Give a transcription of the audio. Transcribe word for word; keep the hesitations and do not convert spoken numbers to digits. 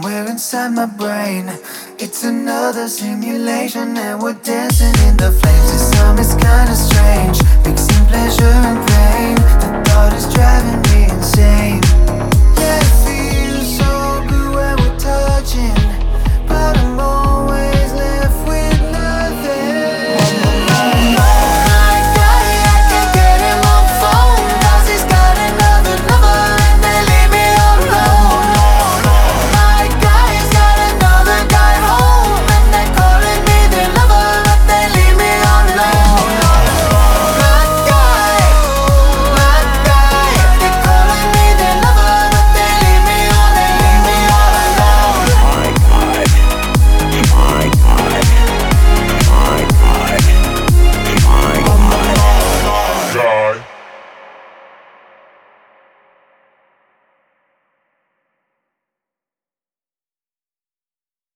somewhere inside my brain. It's another simulation and we're dancing in the flames. This time is kinda strange, mixing pleasure and pain. The thought is driving me insane.